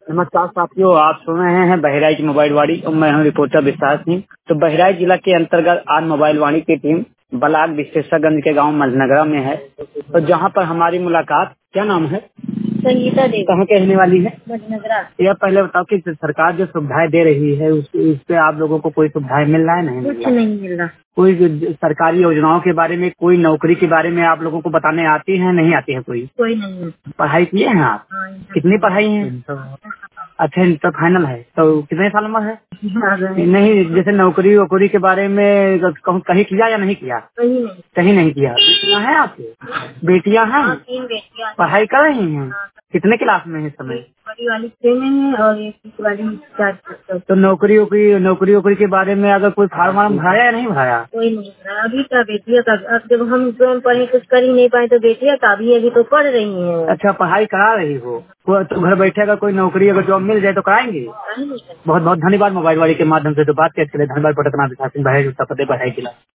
नमस्कार साथियों, आप सुन रहे हैं बहराइच मोबाइल वाणी और मैं हूं रिपोर्टर विश्वास सिंह। तो बहराइच जिला के अंतर्गत आज मोबाइल वाणी की टीम ब्लॉक विश्वेश्वरगंज के गांव मझनगरा में है। तो जहां पर हमारी मुलाकात, क्या नाम है? संगीता देवी। कहाँ के रहने वाली है? मझनगरा। यह पहले बताओ कि सरकार जो सुविधाएं दे रही है उस पे आप लोगों को कोई सुविधाएं मिल रहा है? नहीं, कुछ नहीं मिल रहा। कोई सरकारी योजनाओं के बारे में, कोई नौकरी के बारे में आप लोगों को बताने आती है? नहीं आती है कोई नहीं। पढ़ाई किए हैं आप? कितनी पढ़ाई है? अच्छा, इंटर फाइनल है। तो कितने साल में है? नहीं, जैसे नौकरी वोकरी के बारे में कहीं किया या नहीं किया? कहीं नहीं किया। बेटियां हैं आपके? बेटियां हैं? 3 बेटियां। पढ़ाई कर रही हैं? कितने क्लास में है इस समय? बड़ी वाली 6 में है और एक वाली 4। तो नौकरी के बारे में अगर कोई फार्म वार्म भराया या नहीं भराया? कोई नहीं भराया अभी तक। बेटियां का अब जब हम स्वयं पढ़े कुछ कर ही नहीं पाए तो बेटियां का भी अभी तो पढ़ रही हैं। अच्छा, पढ़ाई करा रही हो तो घर बैठे अगर कोई नौकरी अगर जॉब मिल जाए तो कराएंगे? बहुत बहुत धन्यवाद मोबाइल वाली के माध्यम से तो बात करने के लिए। धन्यवाद। पटना विकास सिंह, बहराइच उत्तर प्रदेश, बहराइच जिला।